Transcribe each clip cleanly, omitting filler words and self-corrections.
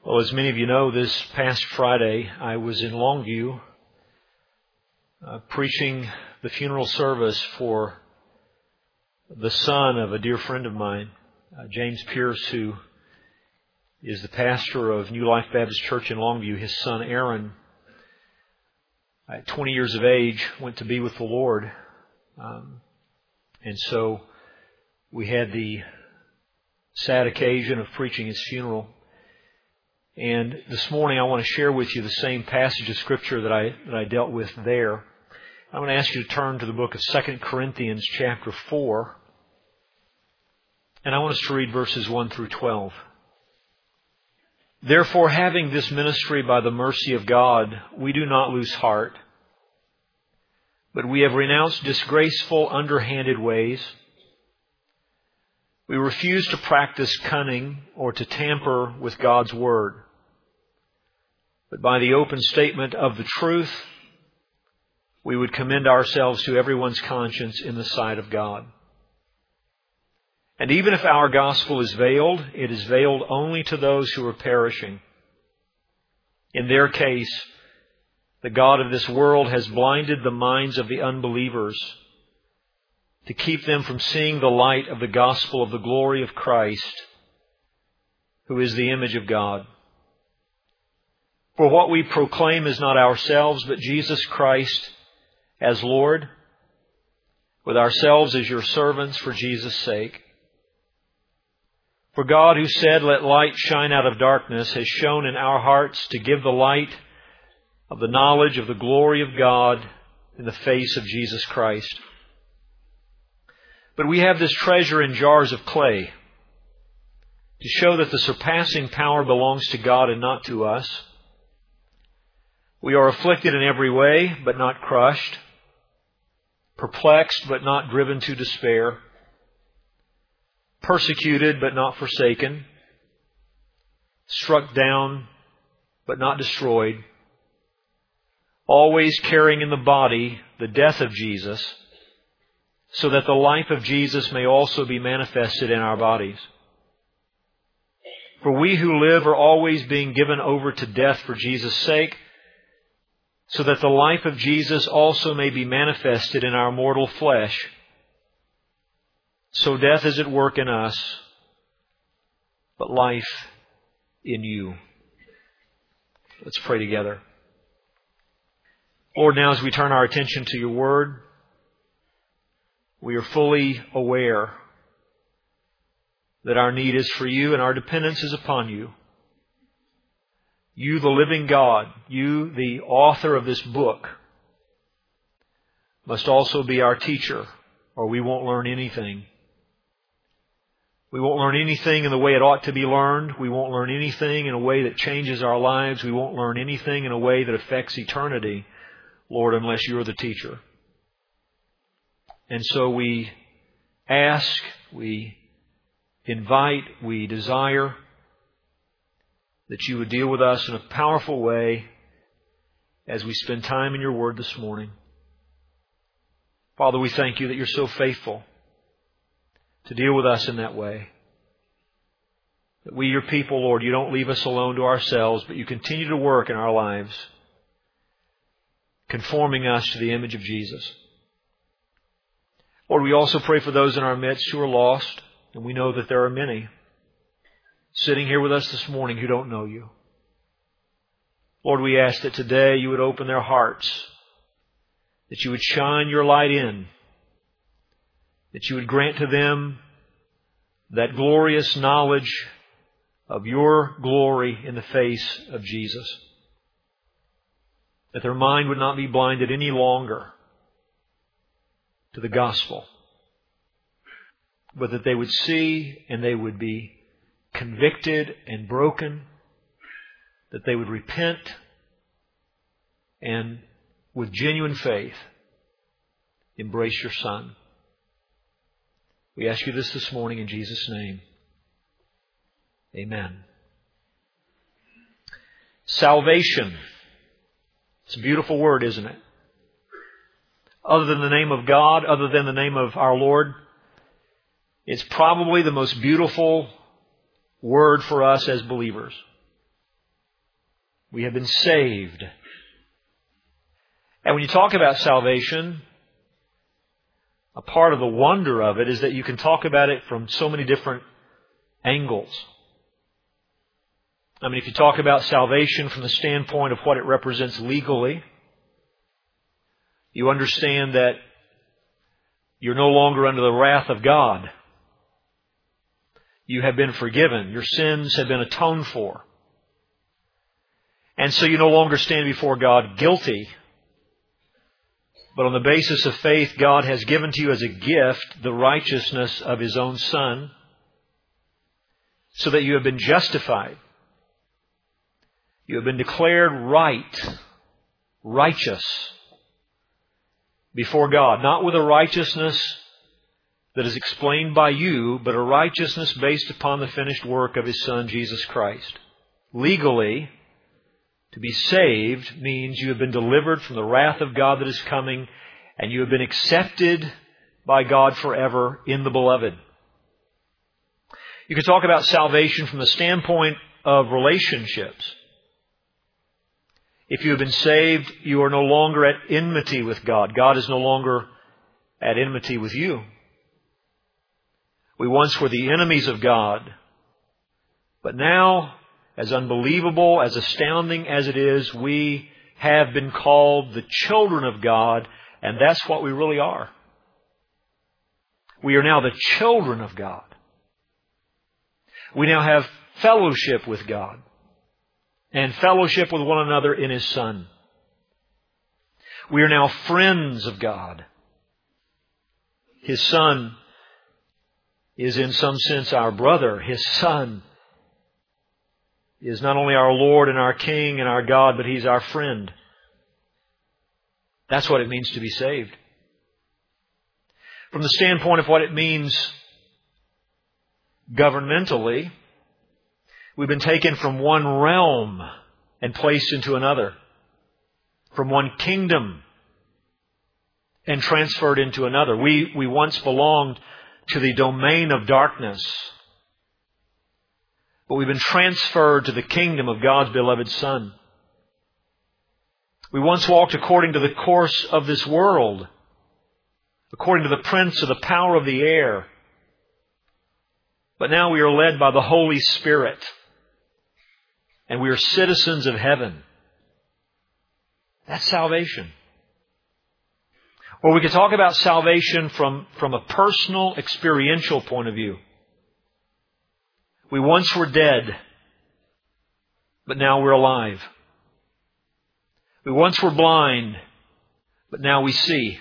Well, as many of you know, this past Friday I was in Longview preaching the funeral service for the son of a dear friend of mine, James Pierce, who is the pastor of New Life Baptist Church in Longview. His son Aaron, at 20 years of age, went to be with the Lord. And so we had the sad occasion of preaching his funeral. And this morning I want to share with you the same passage of Scripture that I dealt with there. I'm going to ask you to turn to the book of 2 Corinthians chapter 4. And I want us to read verses 1 through 12. Therefore, having this ministry by the mercy of God, we do not lose heart, but we have renounced disgraceful, underhanded ways. We refuse to practice cunning or to tamper with God's Word. But by the open statement of the truth, we would commend ourselves to everyone's conscience in the sight of God. And even if our gospel is veiled, it is veiled only to those who are perishing. In their case, the God of this world has blinded the minds of the unbelievers to keep them from seeing the light of the gospel of the glory of Christ, who is the image of God. For what we proclaim is not ourselves, but Jesus Christ as Lord, with ourselves as your servants for Jesus' sake. For God, who said, "Let light shine out of darkness," has shone in our hearts to give the light of the knowledge of the glory of God in the face of Jesus Christ. But we have this treasure in jars of clay to show that the surpassing power belongs to God and not to us. We are afflicted in every way, but not crushed, perplexed, but not driven to despair, persecuted, but not forsaken, struck down, but not destroyed, always carrying in the body the death of Jesus, so that the life of Jesus may also be manifested in our bodies. For we who live are always being given over to death for Jesus' sake, so that the life of Jesus also may be manifested in our mortal flesh. So death is at work in us, but life in you. Let's pray together. Lord, now as we turn our attention to your word, we are fully aware that our need is for you and our dependence is upon you. You, the living God, you, the author of this book, must also be our teacher, or we won't learn anything. We won't learn anything in the way it ought to be learned. We won't learn anything in a way that changes our lives. We won't learn anything in a way that affects eternity, Lord, unless you're the teacher. And so we ask, we invite, we desire that you would deal with us in a powerful way as we spend time in your word this morning. Father, we thank you that you're so faithful to deal with us in that way. That we, your people, Lord, you don't leave us alone to ourselves, but you continue to work in our lives, conforming us to the image of Jesus. Lord, we also pray for those in our midst who are lost, and we know that there are many sitting here with us this morning who don't know you. Lord, we ask that today you would open their hearts, that you would shine your light in, that you would grant to them that glorious knowledge of your glory in the face of Jesus, that their mind would not be blinded any longer to the gospel, but that they would see and they would be convicted and broken, that they would repent and with genuine faith embrace your Son. We ask you this morning in Jesus' name. Amen. Salvation. It's a beautiful word, isn't it? Other than the name of God, other than the name of our Lord, it's probably the most beautiful word for us as believers. We have been saved. And when you talk about salvation, a part of the wonder of it is that you can talk about it from so many different angles. I mean, if you talk about salvation from the standpoint of what it represents legally, you understand that you're no longer under the wrath of God. You have been forgiven. Your sins have been atoned for. And so you no longer stand before God guilty. But on the basis of faith, God has given to you as a gift the righteousness of His own Son, so that you have been justified. You have been declared righteous before God. Not with a righteousness that is explained by you, but a righteousness based upon the finished work of His Son, Jesus Christ. Legally, to be saved means you have been delivered from the wrath of God that is coming, and you have been accepted by God forever in the Beloved. You can talk about salvation from the standpoint of relationships. If you have been saved, you are no longer at enmity with God. God is no longer at enmity with you. We once were the enemies of God, but now, as unbelievable, as astounding as it is, we have been called the children of God, and that's what we really are. We are now the children of God. We now have fellowship with God and fellowship with one another in His Son. We are now friends of God. His Son is in some sense our brother. His Son is not only our Lord and our King and our God, but He's our friend. That's what it means to be saved. From the standpoint of what it means governmentally, we've been taken from one realm and placed into another. From one kingdom and transferred into another. We once belonged to the domain of darkness, but we've been transferred to the kingdom of God's beloved Son. We once walked according to the course of this world, according to the prince of the power of the air. But now we are led by the Holy Spirit, and we are citizens of heaven. That's salvation. Or we could talk about salvation from a personal, experiential point of view. We once were dead, but now we're alive. We once were blind, but now we see.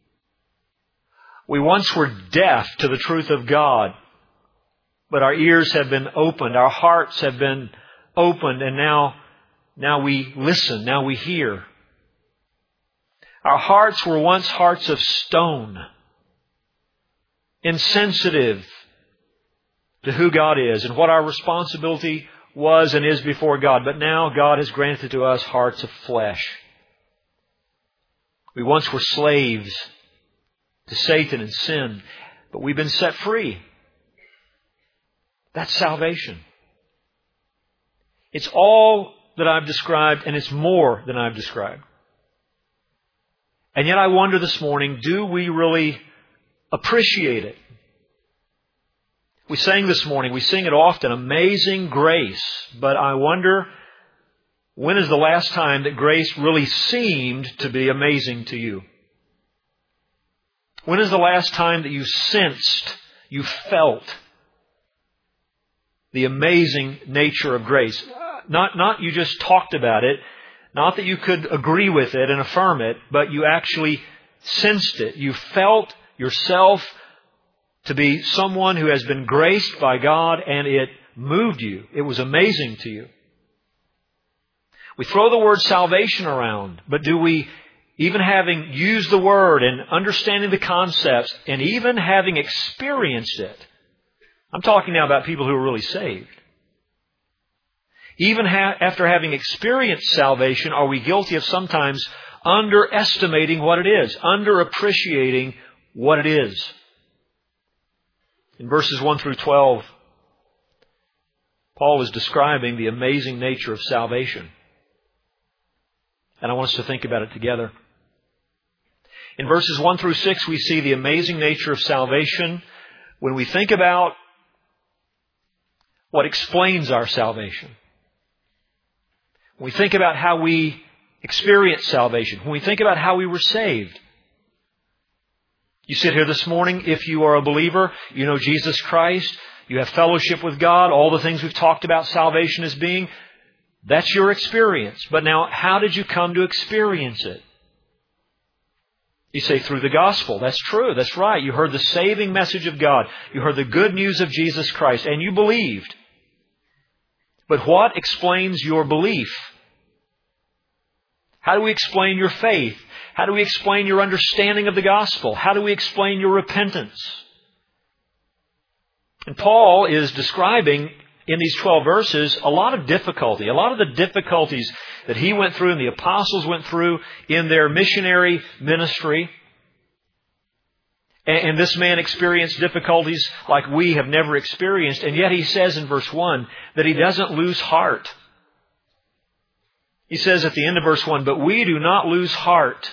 We once were deaf to the truth of God, but our ears have been opened, our hearts have been opened, and now we listen, now we hear. Our hearts were once hearts of stone, insensitive to who God is and what our responsibility was and is before God. But now God has granted to us hearts of flesh. We once were slaves to Satan and sin, but we've been set free. That's salvation. It's all that I've described, and it's more than I've described. And yet I wonder this morning, do we really appreciate it? We sang this morning, we sing it often, Amazing Grace. But I wonder, when is the last time that grace really seemed to be amazing to you? When is the last time that you sensed, you felt the amazing nature of grace? Not you just talked about it, not that you could agree with it and affirm it, but you actually sensed it. You felt yourself to be someone who has been graced by God, and it moved you. It was amazing to you. We throw the word salvation around, but do we, even having used the word and understanding the concepts and even having experienced it, I'm talking now about people who are really saved. Even after having experienced salvation, are we guilty of sometimes underestimating what it is, underappreciating what it is? In verses 1 through 12, Paul is describing the amazing nature of salvation. And I want us to think about it together. In verses 1 through 6, we see the amazing nature of salvation when we think about what explains our salvation. When we think about how we experience salvation. When we think about how we were saved. You sit here this morning, if you are a believer, you know Jesus Christ, you have fellowship with God, all the things we've talked about salvation as being, that's your experience. But now, how did you come to experience it? You say, through the gospel. That's true. That's right. You heard the saving message of God. You heard the good news of Jesus Christ, and you believed. But what explains your belief? How do we explain your faith? How do we explain your understanding of the gospel? How do we explain your repentance? And Paul is describing in these 12 verses a lot of difficulty, a lot of the difficulties that he went through and the apostles went through in their missionary ministry. And this man experienced difficulties like we have never experienced. And yet he says in verse 1 that he doesn't lose heart. He says at the end of verse 1, but we do not lose heart.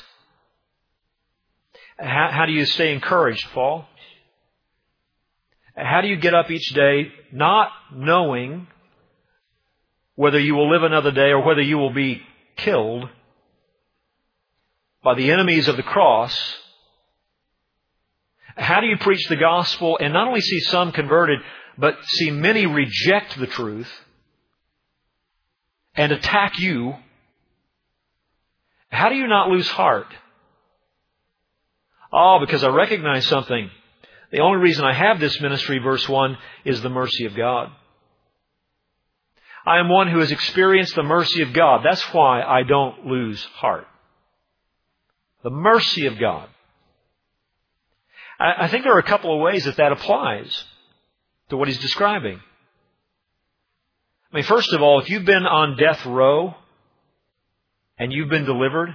How do you stay encouraged, Paul? How do you get up each day not knowing whether you will live another day or whether you will be killed by the enemies of the cross? How do you preach the gospel and not only see some converted, but see many reject the truth and attack you? How do you not lose heart? Oh, because I recognize something. The only reason I have this ministry, verse 1, is the mercy of God. I am one who has experienced the mercy of God. That's why I don't lose heart. The mercy of God. I think there are a couple of ways that applies to what he's describing. I mean, first of all, if you've been on death row and you've been delivered,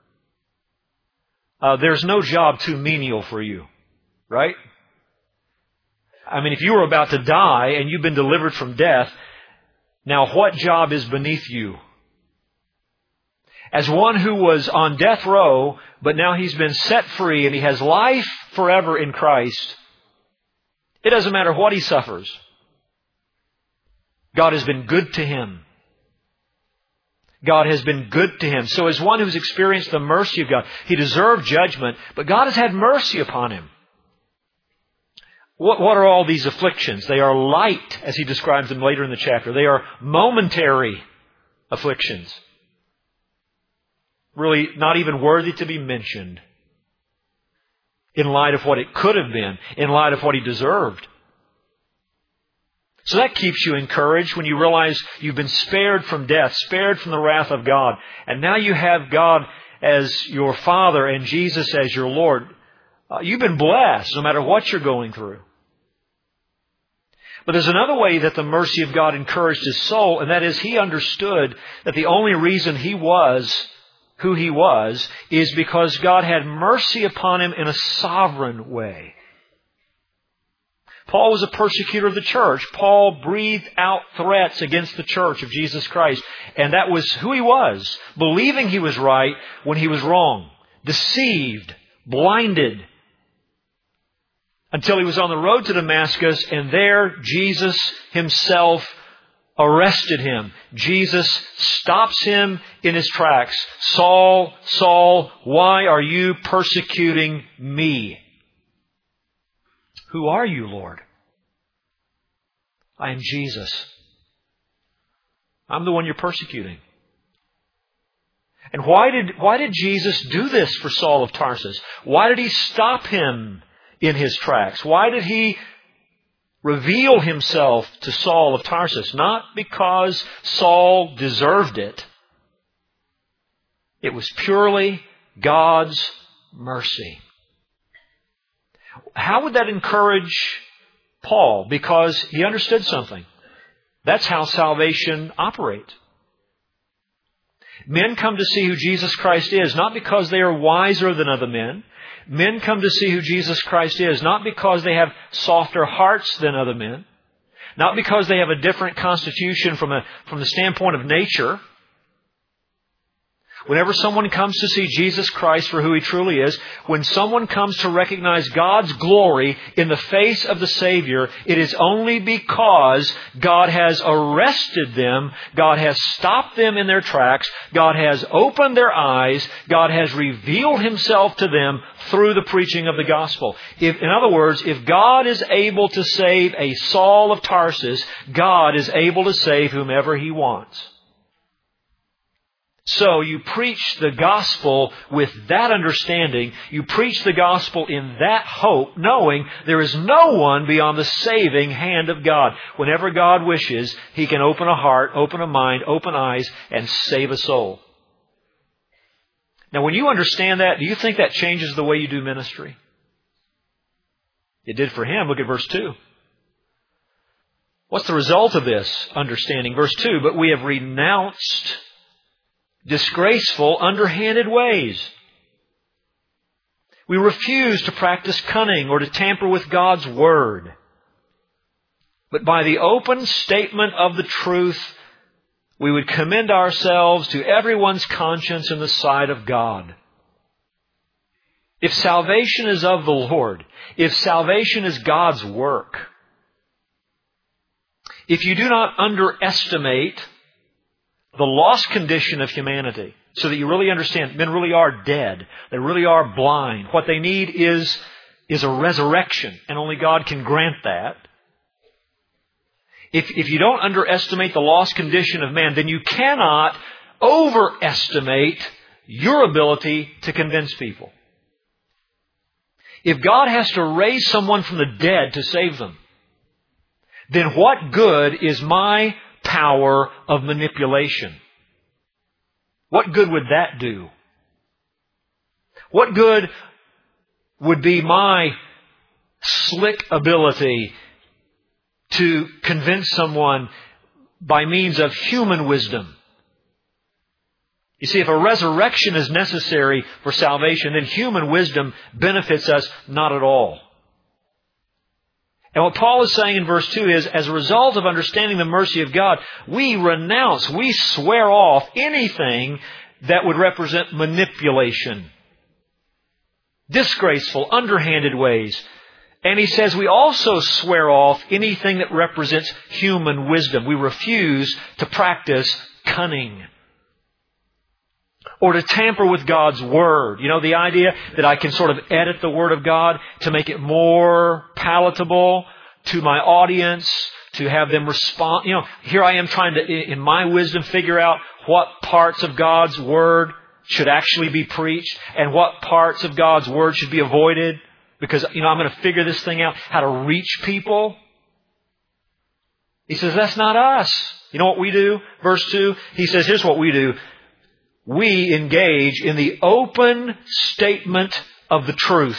there's no job too menial for you, right? I mean, if you were about to die and you've been delivered from death, now what job is beneath you? As one who was on death row, but now he's been set free and he has life forever in Christ, it doesn't matter what he suffers. God has been good to him. God has been good to him. So as one who's experienced the mercy of God, he deserved judgment, but God has had mercy upon him. What are all these afflictions? They are light, as he describes them later in the chapter. They are momentary afflictions. Really not even worthy to be mentioned in light of what it could have been, in light of what he deserved. So that keeps you encouraged when you realize you've been spared from death, spared from the wrath of God. And now you have God as your Father and Jesus as your Lord. You've been blessed no matter what you're going through. But there's another way that the mercy of God encouraged his soul, and that is he understood that the only reason he was who he was is because God had mercy upon him in a sovereign way. Paul was a persecutor of the church. Paul breathed out threats against the church of Jesus Christ. And that was who he was, believing he was right when he was wrong, deceived, blinded, until he was on the road to Damascus, and there Jesus himself arrested him. Jesus stops him in his tracks. Saul, Saul, why are you persecuting me? Who are you, Lord? I am Jesus. I'm the one you're persecuting. And why did Jesus do this for Saul of Tarsus? Why did he stop him in his tracks? Why did he reveal himself to Saul of Tarsus? Not because Saul deserved it. It was purely God's mercy. How would that encourage Paul? Because he understood something. That's how salvation operates. Men come to see who Jesus Christ is, not because they are wiser than other men. Men come to see who Jesus Christ is, not because they have softer hearts than other men. Not because they have a different constitution from the standpoint of nature. Whenever someone comes to see Jesus Christ for who He truly is, when someone comes to recognize God's glory in the face of the Savior, it is only because God has arrested them, God has stopped them in their tracks, God has opened their eyes, God has revealed Himself to them through the preaching of the gospel. In other words, if God is able to save a Saul of Tarsus, God is able to save whomever He wants. So you preach the gospel with that understanding. You preach the gospel in that hope, knowing there is no one beyond the saving hand of God. Whenever God wishes, He can open a heart, open a mind, open eyes, and save a soul. Now, when you understand that, do you think that changes the way you do ministry? It did for him. Look at verse 2. What's the result of this understanding? Verse 2, but we have renounced disgraceful, underhanded ways. We refuse to practice cunning or to tamper with God's Word. But by the open statement of the truth, we would commend ourselves to everyone's conscience in the sight of God. If salvation is of the Lord, if salvation is God's work, if you do not underestimate the lost condition of humanity, so that you really understand men really are dead, they really are blind. What they need is a resurrection, and only God can grant that. If you don't underestimate the lost condition of man, then you cannot overestimate your ability to convince people. If God has to raise someone from the dead to save them, then what good is my power of manipulation? What good would that do? What good would be my slick ability to convince someone by means of human wisdom? You see, if a resurrection is necessary for salvation, then human wisdom benefits us not at all. And what Paul is saying in verse 2 is, as a result of understanding the mercy of God, we renounce, we swear off anything that would represent manipulation, disgraceful, underhanded ways. And he says we also swear off anything that represents human wisdom. We refuse to practice cunning or to tamper with God's Word. You know, the idea that I can sort of edit the Word of God to make it more palatable to my audience, to have them respond. You know, here I am trying to, in my wisdom, figure out what parts of God's Word should actually be preached and what parts of God's Word should be avoided. Because, you know, I'm going to figure this thing out, how to reach people. He says, that's not us. You know what we do? Verse 2, he says, here's what we do. We engage in the open statement of the truth.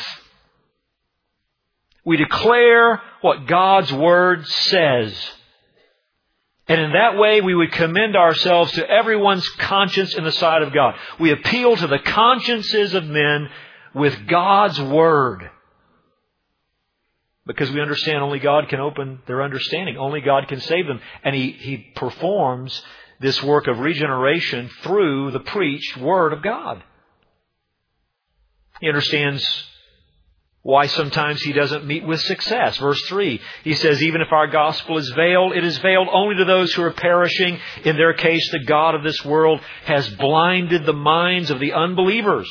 We declare what God's Word says. And in that way, we would commend ourselves to everyone's conscience in the sight of God. We appeal to the consciences of men with God's Word. Because we understand only God can open their understanding. Only God can save them. And He performs this work of regeneration through the preached Word of God. He understands why sometimes He doesn't meet with success. Verse 3, He says, even if our gospel is veiled, it is veiled only to those who are perishing. In their case, the God of this world has blinded the minds of the unbelievers.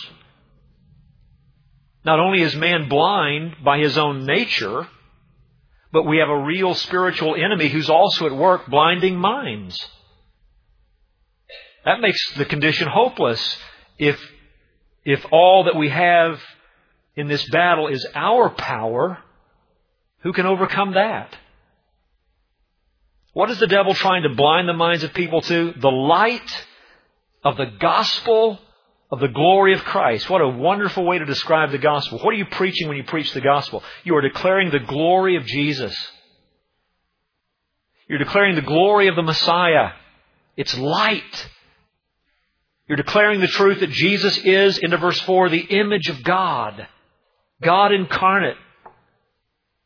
Not only is man blind by his own nature, but we have a real spiritual enemy who's also at work blinding minds. That makes the condition hopeless if all that we have in this battle is our power. Who can overcome that? What is the devil trying to blind the minds of people to? The light of the gospel of the glory of Christ. What a wonderful way to describe the gospel. What are you preaching when you preach the gospel? You are declaring the glory of Jesus. You're declaring the glory of the Messiah. It's light. You're declaring the truth that Jesus is, into verse 4, the image of God. God incarnate.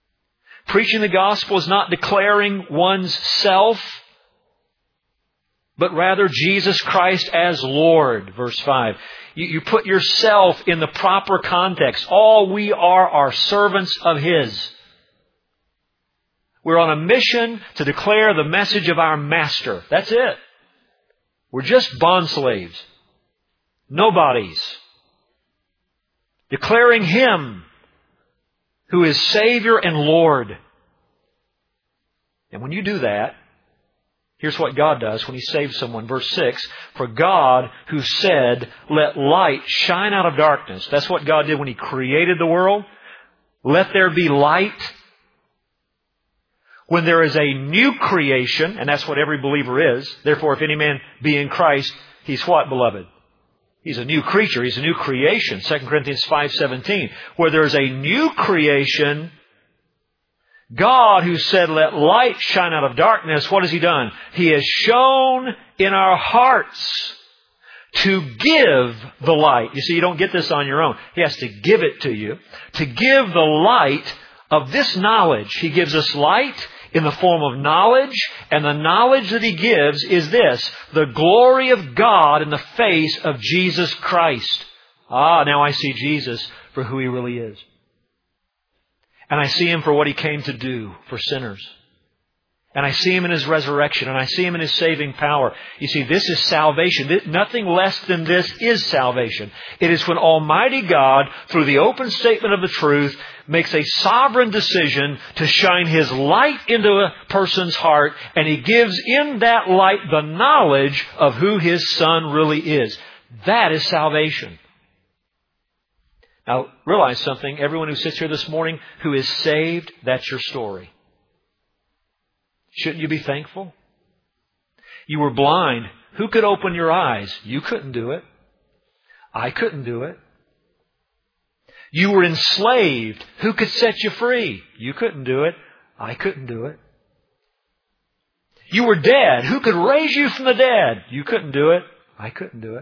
Preaching the gospel is not declaring one's self, but rather Jesus Christ as Lord. Verse 5. You put yourself in the proper context. All we are servants of His. We're on a mission to declare the message of our Master. That's it. We're just bondslaves. Nobodies. Declaring Him who is Savior and Lord. And when you do that, here's what God does when He saves someone. Verse 6, for God who said, let light shine out of darkness. That's what God did when He created the world. Let there be light. When there is a new creation, and that's what every believer is. Therefore, if any man be in Christ, he's what, beloved? He's a new creature. He's a new creation. 2 Corinthians 5:17. Where there is a new creation, God who said, let light shine out of darkness, what has He done? He has shone in our hearts to give the light. You see, you don't get this on your own. He has to give it to you. To give the light of this knowledge. He gives us light in the form of knowledge, and the knowledge that He gives is this, the glory of God in the face of Jesus Christ. Now I see Jesus for who He really is. And I see Him for what He came to do for sinners. And I see Him in His resurrection, and I see Him in His saving power. You see, this is salvation. Nothing less than this is salvation. It is when Almighty God, through the open statement of the truth, makes a sovereign decision to shine His light into a person's heart, and He gives in that light the knowledge of who His Son really is. That is salvation. Now, realize something. Everyone who sits here this morning who is saved, that's your story. Shouldn't you be thankful? You were blind. Who could open your eyes? You couldn't do it. I couldn't do it. You were enslaved. Who could set you free? You couldn't do it. I couldn't do it. You were dead. Who could raise you from the dead? You couldn't do it. I couldn't do it.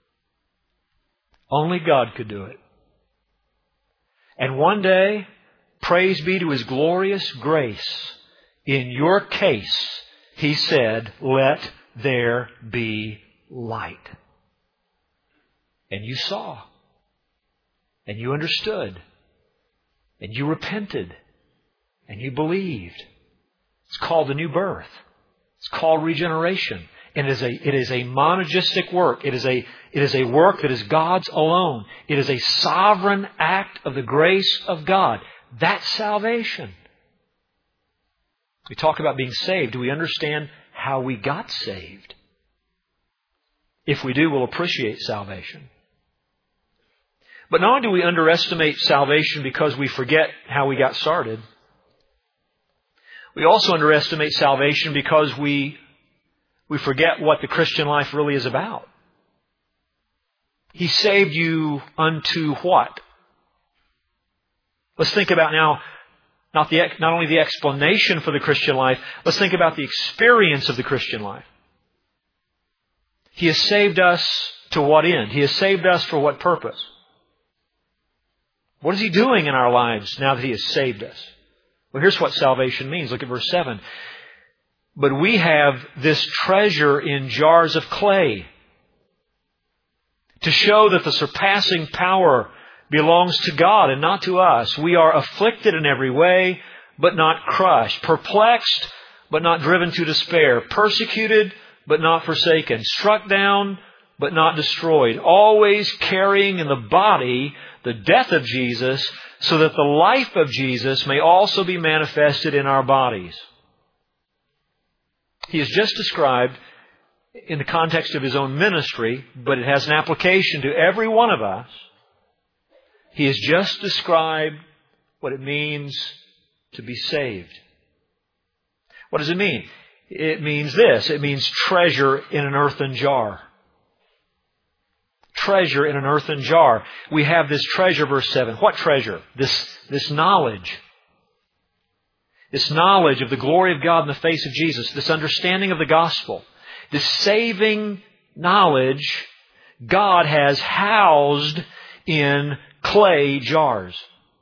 Only God could do it. And one day, praise be to His glorious grace, in your case, He said, let there be light. And you saw. And you understood. And you repented. And you believed. It's called the new birth. It's called regeneration. And it is a monergistic work. It is a work that is God's alone. It is a sovereign act of the grace of God. That's salvation. We talk about being saved. Do we understand how we got saved? If we do, we'll appreciate salvation. But not only do we underestimate salvation because we forget how we got started, we also underestimate salvation because we forget what the Christian life really is about. He saved you unto what? Let's think about now not only the explanation for the Christian life, let's think about the experience of the Christian life. He has saved us to what end? He has saved us for what purpose? What is He doing in our lives now that He has saved us? Well, here's what salvation means. Look at verse 7. But we have this treasure in jars of clay to show that the surpassing power belongs to God and not to us. We are afflicted in every way, but not crushed. Perplexed, but not driven to despair. Persecuted, but not forsaken. Struck down, but not destroyed. Always carrying in the body the death of Jesus, so that the life of Jesus may also be manifested in our bodies. He has just described, in the context of His own ministry, but it has an application to every one of us. He has just described what it means to be saved. What does it mean? It means this. It means treasure in an earthen jar. Treasure in an earthen jar. We have this treasure, verse 7. What treasure? This knowledge. This knowledge of the glory of God in the face of Jesus. This understanding of the gospel. This saving knowledge God has housed in clay jars.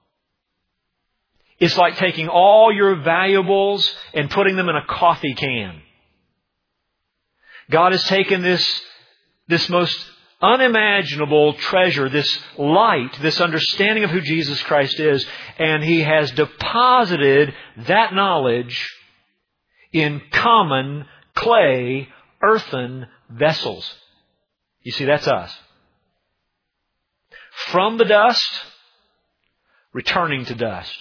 It's like taking all your valuables and putting them in a coffee can. God has taken this most unimaginable treasure, this light, this understanding of who Jesus Christ is, and He has deposited that knowledge in common clay, earthen vessels. You see, that's us. From the dust, returning to dust.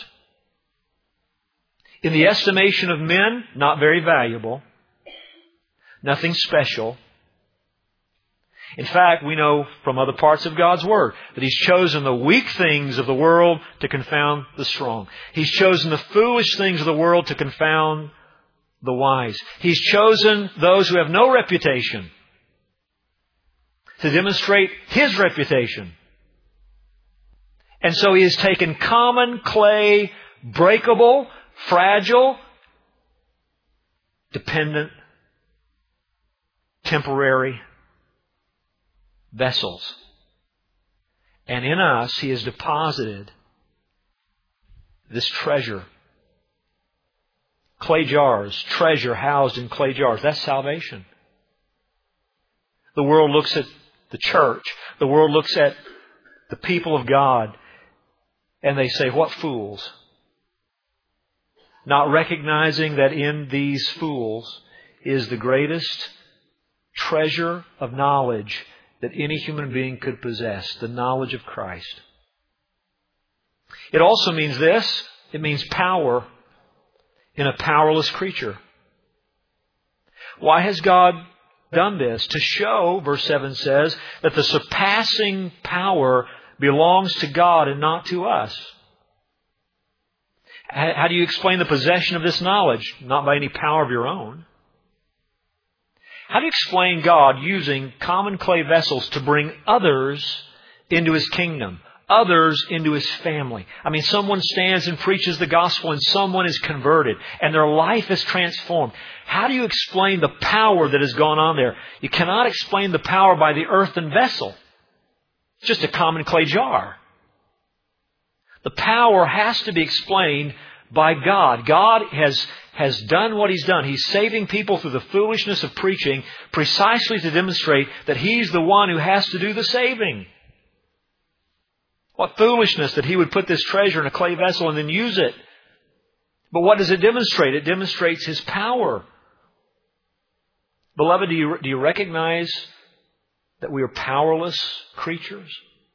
In the estimation of men, not very valuable. Nothing special. In fact, we know from other parts of God's Word that He's chosen the weak things of the world to confound the strong. He's chosen the foolish things of the world to confound the wise. He's chosen those who have no reputation to demonstrate His reputation. And so He has taken common clay, breakable, fragile, dependent, temporary vessels. And in us, He has deposited this treasure. Clay jars, treasure housed in clay jars. That's salvation. The world looks at the church. The world looks at the people of God. And they say, what fools. Not recognizing that in these fools is the greatest treasure of knowledge that any human being could possess, the knowledge of Christ. It also means this. It means power in a powerless creature. Why has God done this? To show, verse 7 says, that the surpassing power belongs to God and not to us. How do you explain the possession of this knowledge? Not by any power of your own. How do you explain God using common clay vessels to bring others into His kingdom? Others into His family. I mean, someone stands and preaches the gospel and someone is converted and their life is transformed. How do you explain the power that has gone on there? You cannot explain the power by the earthen vessel. It's just a common clay jar. The power has to be explained by God. God has done what He's done. He's saving people through the foolishness of preaching precisely to demonstrate that He's the one who has to do the saving. What foolishness that He would put this treasure in a clay vessel and then use it. But what does it demonstrate? It demonstrates His power. Beloved, do you recognize that we are powerless creatures?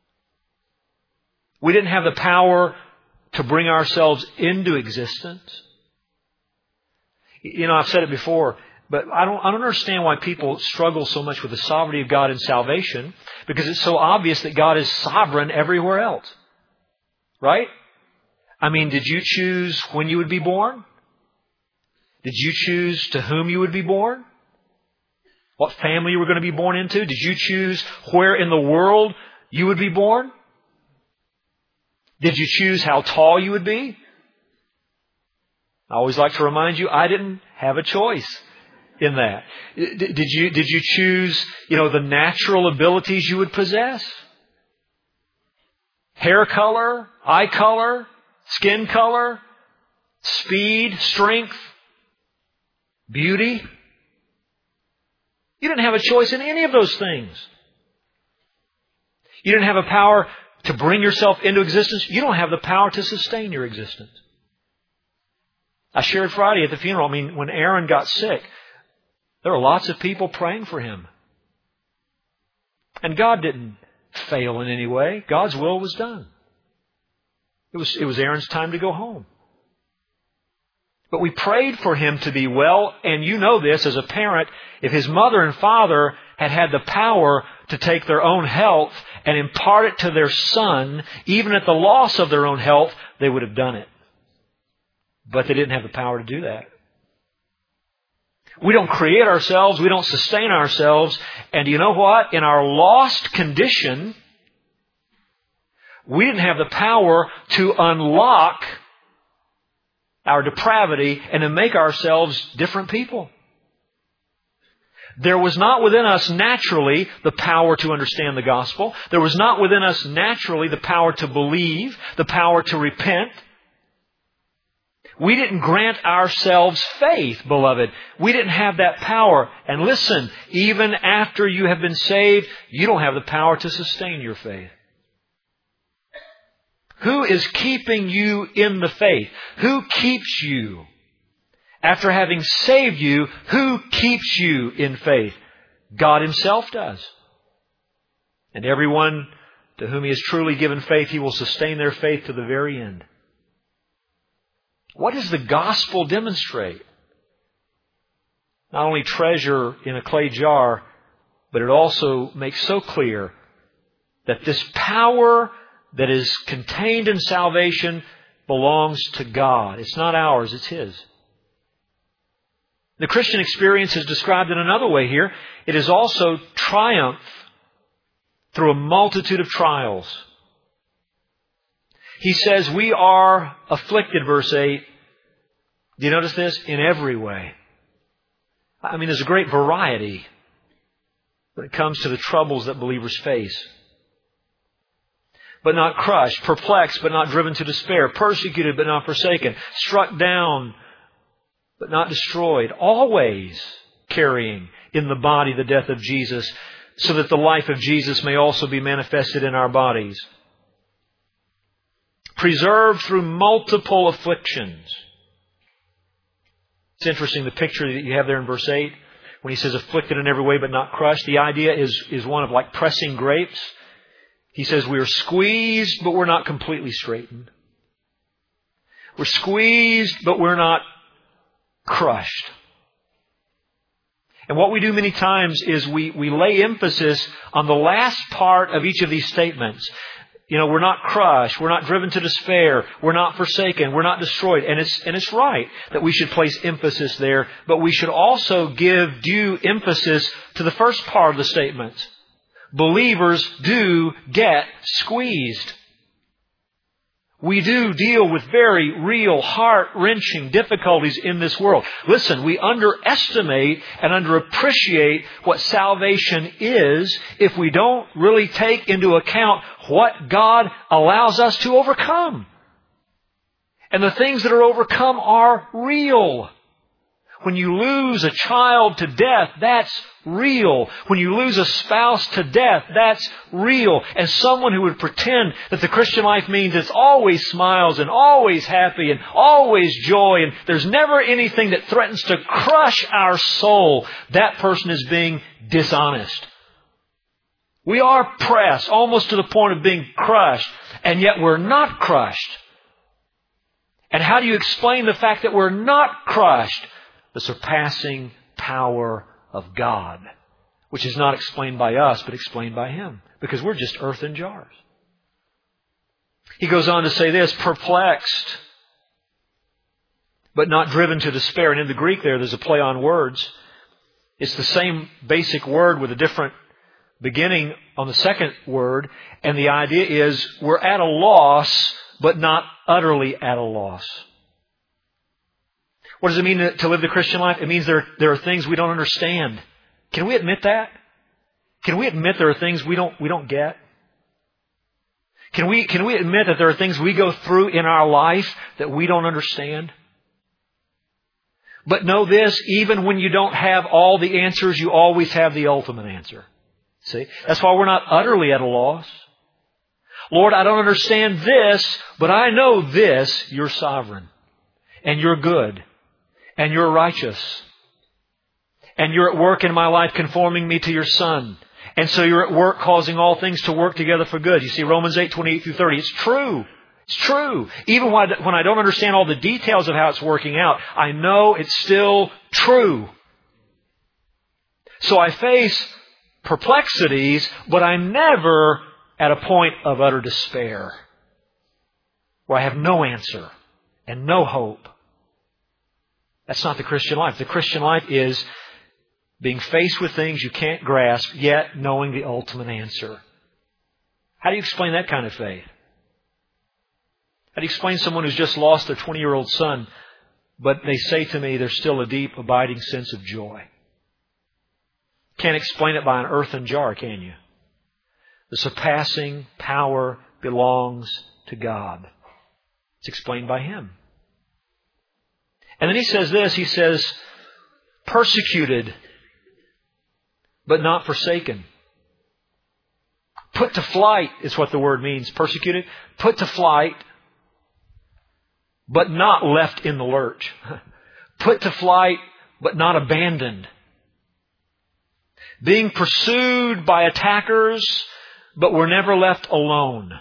We didn't have the power to bring ourselves into existence. You know, I've said it before, but I don't understand why people struggle so much with the sovereignty of God in salvation, because it's so obvious that God is sovereign everywhere else. Right? I mean, did you choose when you would be born? Did you choose to whom you would be born? What family you were going to be born into? Did you choose where in the world you would be born? Did you choose how tall you would be? I always like to remind you, I didn't have a choice in that. Did you choose, the natural abilities you would possess? Hair color, eye color, skin color, speed, strength, beauty? You didn't have a choice in any of those things. You didn't have a power to bring yourself into existence. You don't have the power to sustain your existence. I shared Friday at the funeral, when Aaron got sick, there were lots of people praying for him. And God didn't fail in any way. God's will was done. It was Aaron's time to go home. But we prayed for him to be well, and you know this as a parent, if his mother and father had the power to take their own health and impart it to their son, even at the loss of their own health, they would have done it. But they didn't have the power to do that. We don't create ourselves. We don't sustain ourselves. And you know what? In our lost condition, we didn't have the power to unlock our depravity and to make ourselves different people. There was not within us naturally the power to understand the gospel. There was not within us naturally the power to believe, the power to repent. We didn't grant ourselves faith, beloved. We didn't have that power. And listen, even after you have been saved, you don't have the power to sustain your faith. Who is keeping you in the faith? Who keeps you? After having saved you, who keeps you in faith? God Himself does. And everyone to whom He has truly given faith, He will sustain their faith to the very end. What does the gospel demonstrate? Not only treasure in a clay jar, but it also makes so clear that this power that is contained in salvation belongs to God. It's not ours, it's His. The Christian experience is described in another way here. It is also triumph through a multitude of trials. He says we are afflicted, verse 8. Do you notice this? In every way. I mean, there's a great variety when it comes to the troubles that believers face. But not crushed, perplexed, but not driven to despair, persecuted, but not forsaken, struck down, but not destroyed, always carrying in the body the death of Jesus, so that the life of Jesus may also be manifested in our bodies. Preserved through multiple afflictions. It's interesting, the picture that you have there in verse 8, when he says afflicted in every way but not crushed. The idea is one of like pressing grapes. He says we are squeezed, but we're not completely straightened. We're squeezed, but we're not crushed. And what we do many times is we lay emphasis on the last part of each of these statements. You know, we're not crushed, we're not driven to despair, we're not forsaken, we're not destroyed. And it's right that we should place emphasis there, but we should also give due emphasis to the first part of the statement. Believers do get squeezed. We do deal with very real, heart-wrenching difficulties in this world. Listen, we underestimate and underappreciate what salvation is if we don't really take into account what God allows us to overcome. And the things that are overcome are real. When you lose a child to death, that's real. When you lose a spouse to death, that's real. And someone who would pretend that the Christian life means it's always smiles and always happy and always joy and there's never anything that threatens to crush our soul, that person is being dishonest. We are pressed almost to the point of being crushed, and yet we're not crushed. And how do you explain the fact that we're not crushed? The surpassing power of God, which is not explained by us, but explained by Him, because we're just earthen jars. He goes on to say this, perplexed, but not driven to despair. And in the Greek there's a play on words. It's the same basic word with a different beginning on the second word, and the idea is we're at a loss, but not utterly at a loss. What does it mean to live the Christian life? It means there are things we don't understand. Can we admit that? Can we admit there are things we don't get? Can we admit that there are things we go through in our life that we don't understand? But know this, even when you don't have all the answers, you always have the ultimate answer. See? That's why we're not utterly at a loss. Lord, I don't understand this, but I know this, you're sovereign. And you're good. And you're righteous. And you're at work in my life conforming me to your Son. And so you're at work causing all things to work together for good. You see, Romans 8:28-30. It's true. It's true. Even when I don't understand all the details of how it's working out, I know it's still true. So I face perplexities, but I'm never at a point of utter despair, where I have no answer and no hope. That's not the Christian life. The Christian life is being faced with things you can't grasp, yet knowing the ultimate answer. How do you explain that kind of faith? How do you explain someone who's just lost their 20-year-old son, but they say to me there's still a deep, abiding sense of joy? Can't explain it by an earthen jar, can you? The surpassing power belongs to God. It's explained by Him. And then he says this, he says, persecuted, but not forsaken. Put to flight is what the word means, persecuted. Put to flight, but not left in the lurch. Put to flight, but not abandoned. Being pursued by attackers, but we're never left alone.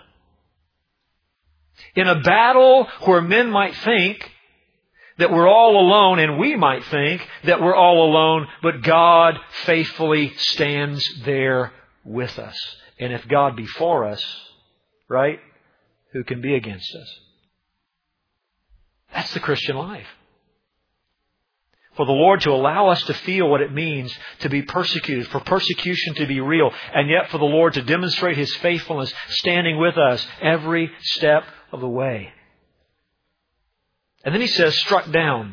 In a battle where men might think that we're all alone, and we might think that we're all alone, but God faithfully stands there with us. And if God be for us, right, who can be against us? That's the Christian life. For the Lord to allow us to feel what it means to be persecuted, for persecution to be real, and yet for the Lord to demonstrate His faithfulness, standing with us every step of the way. And then he says, struck down.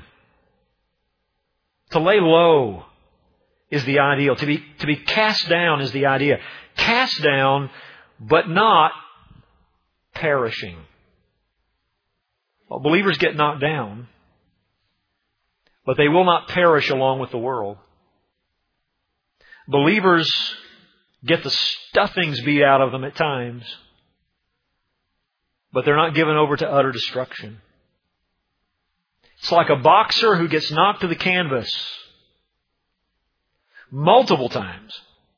To lay low is the ideal. To be cast down is the idea. Cast down, but not perishing. Well, believers get knocked down, but they will not perish along with the world. Believers get the stuffings beat out of them at times, but they're not given over to utter destruction. It's like a boxer who gets knocked to the canvas multiple times.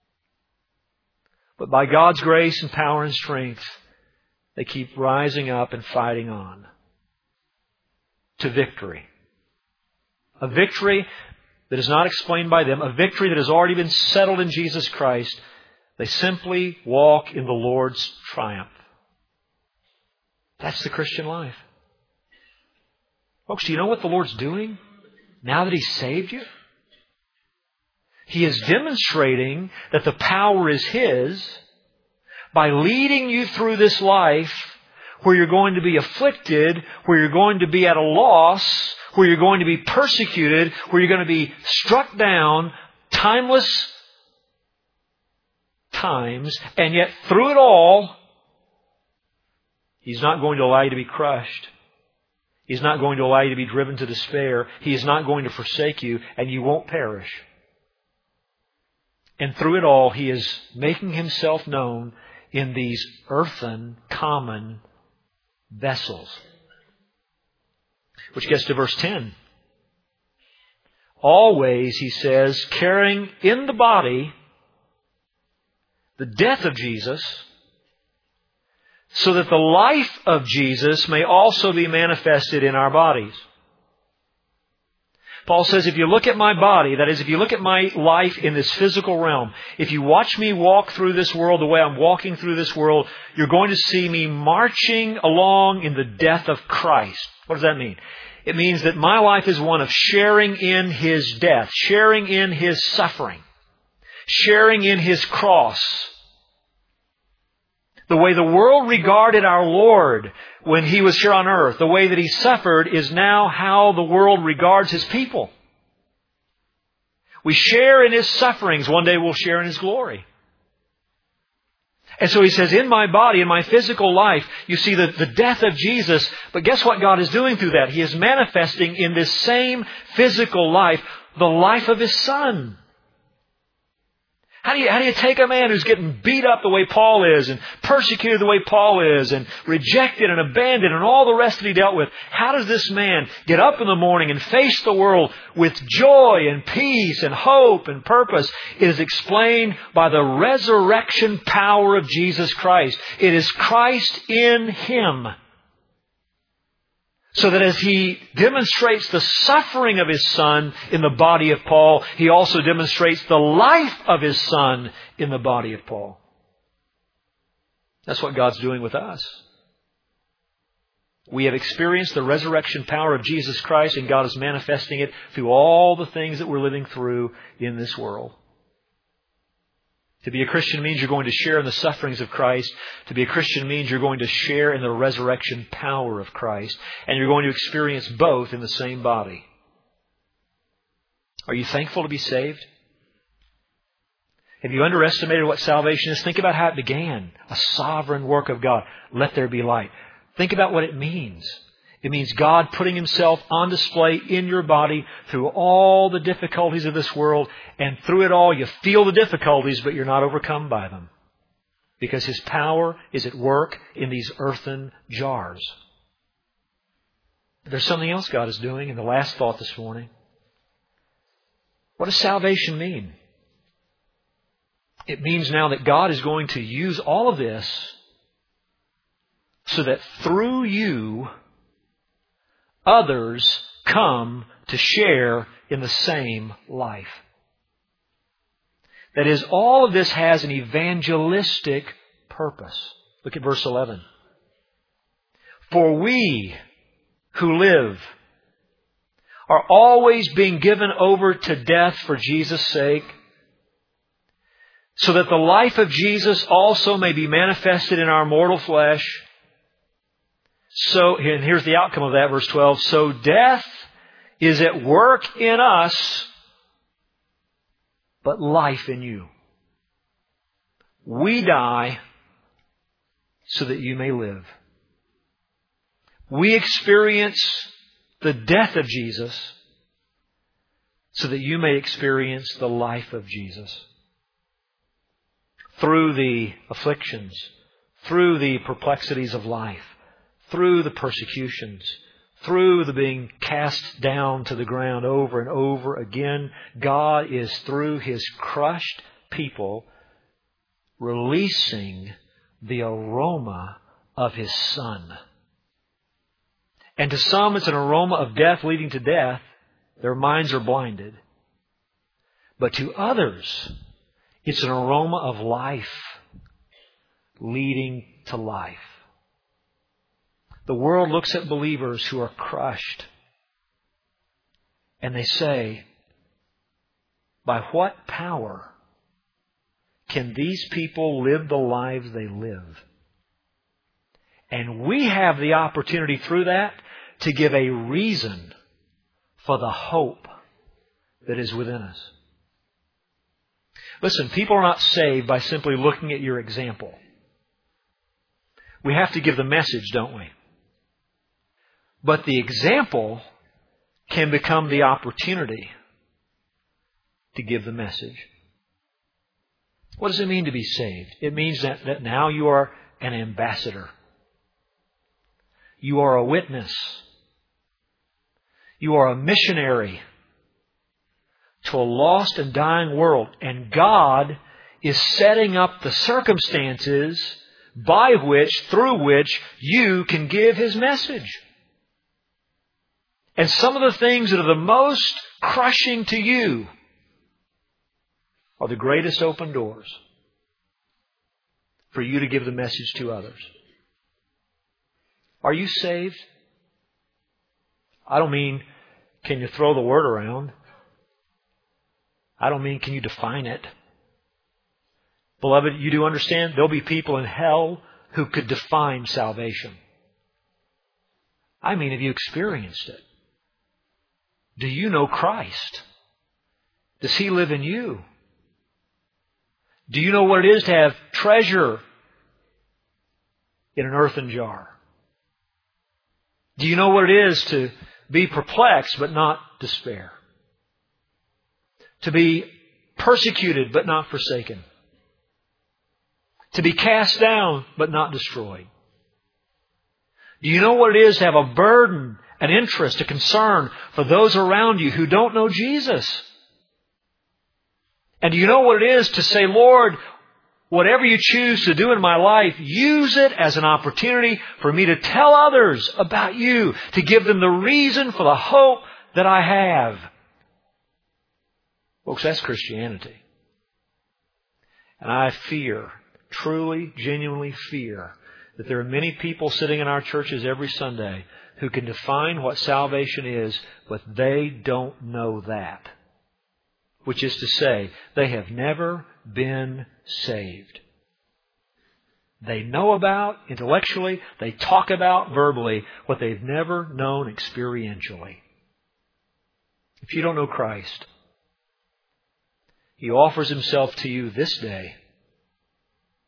But by God's grace and power and strength, they keep rising up and fighting on to victory. A victory that is not explained by them, a victory that has already been settled in Jesus Christ. They simply walk in the Lord's triumph. That's the Christian life. Folks, do you know what the Lord's doing now that He's saved you? He is demonstrating that the power is His by leading you through this life where you're going to be afflicted, where you're going to be at a loss, where you're going to be persecuted, where you're going to be struck down, timeless times, and yet through it all, He's not going to allow you to be crushed. He's not going to allow you to be driven to despair. He is not going to forsake you, and you won't perish. And through it all, He is making Himself known in these earthen, common vessels. Which gets to verse 10. Always, he says, carrying in the body the death of Jesus, so that the life of Jesus may also be manifested in our bodies. Paul says, if you look at my body, that is, if you look at my life in this physical realm, if you watch me walk through this world the way I'm walking through this world, you're going to see me marching along in the death of Christ. What does that mean? It means that my life is one of sharing in His death, sharing in His suffering, sharing in His cross. The way the world regarded our Lord when He was here on earth, the way that He suffered, is now how the world regards His people. We share in His sufferings. One day we'll share in His glory. And so he says, in my body, in my physical life, you see the death of Jesus. But guess what God is doing through that? He is manifesting in this same physical life the life of His Son. How do you take a man who's getting beat up the way Paul is, and persecuted the way Paul is, and rejected and abandoned and all the rest that he dealt with? How does this man get up in the morning and face the world with joy and peace and hope and purpose? It is explained by the resurrection power of Jesus Christ. It is Christ in Him. So that as He demonstrates the suffering of His Son in the body of Paul, He also demonstrates the life of His Son in the body of Paul. That's what God's doing with us. We have experienced the resurrection power of Jesus Christ, and God is manifesting it through all the things that we're living through in this world. To be a Christian means you're going to share in the sufferings of Christ. To be a Christian means you're going to share in the resurrection power of Christ. And you're going to experience both in the same body. Are you thankful to be saved? Have you underestimated what salvation is? Think about how it began. A sovereign work of God. Let there be light. Think about what it means. It means God putting Himself on display in your body through all the difficulties of this world. And through it all, you feel the difficulties, but you're not overcome by them. Because His power is at work in these earthen jars. But there's something else God is doing in the last thought this morning. What does salvation mean? It means now that God is going to use all of this so that through you, others come to share in the same life. That is, all of this has an evangelistic purpose. Look at verse 11. For we who live are always being given over to death for Jesus' sake, so that the life of Jesus also may be manifested in our mortal flesh. So, and here's the outcome of that, verse 12. So death is at work in us, but life in you. We die so that you may live. We experience the death of Jesus so that you may experience the life of Jesus. Through the afflictions, through the perplexities of life, through the persecutions, through the being cast down to the ground over and over again, God is, through His crushed people, releasing the aroma of His Son. And to some, it's an aroma of death leading to death. Their minds are blinded. But to others, it's an aroma of life leading to life. The world looks at believers who are crushed, and they say, by what power can these people live the lives they live? And we have the opportunity through that to give a reason for the hope that is within us. Listen, people are not saved by simply looking at your example. We have to give the message, don't we? But the example can become the opportunity to give the message. What does it mean to be saved? It means that now you are an ambassador. You are a witness. You are a missionary to a lost and dying world. And God is setting up the circumstances by which, through which, you can give His message. And some of the things that are the most crushing to you are the greatest open doors for you to give the message to others. Are you saved? I don't mean, can you throw the word around? I don't mean, can you define it? Beloved, you do understand there'll be people in hell who could define salvation. I mean, have you experienced it? Do you know Christ? Does He live in you? Do you know what it is to have treasure in an earthen jar? Do you know what it is to be perplexed but not despair? To be persecuted but not forsaken? To be cast down but not destroyed? Do you know what it is to have a burden, an interest, a concern for those around you who don't know Jesus? And do you know what it is to say, Lord, whatever you choose to do in my life, use it as an opportunity for me to tell others about you, to give them the reason for the hope that I have. Folks, that's Christianity. And I fear, truly, genuinely fear, that there are many people sitting in our churches every Sunday who can define what salvation is, but they don't know that. Which is to say, they have never been saved. They know about intellectually, they talk about verbally, what they've never known experientially. If you don't know Christ, He offers Himself to you this day.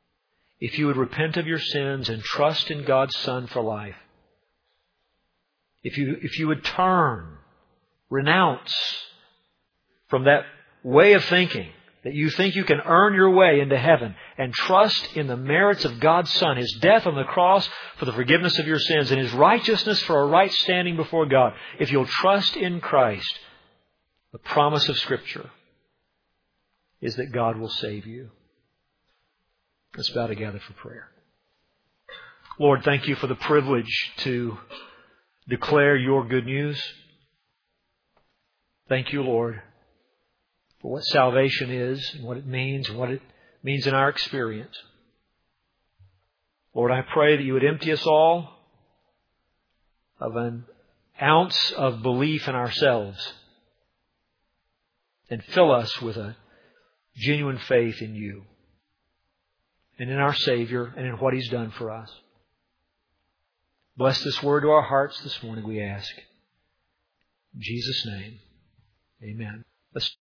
If you would repent of your sins and trust in God's Son for life, If you would turn, renounce from that way of thinking that you think you can earn your way into heaven and trust in the merits of God's Son, His death on the cross for the forgiveness of your sins and His righteousness for a right standing before God. If you'll trust in Christ, the promise of Scripture is that God will save you. Let's bow together for prayer. Lord, thank You for the privilege to declare Your good news. Thank You, Lord, for what salvation is and what it means in our experience. Lord, I pray that You would empty us all of an ounce of belief in ourselves and fill us with a genuine faith in You and in our Savior and in what He's done for us. Bless this word to our hearts this morning, we ask. In Jesus' name, amen. Let's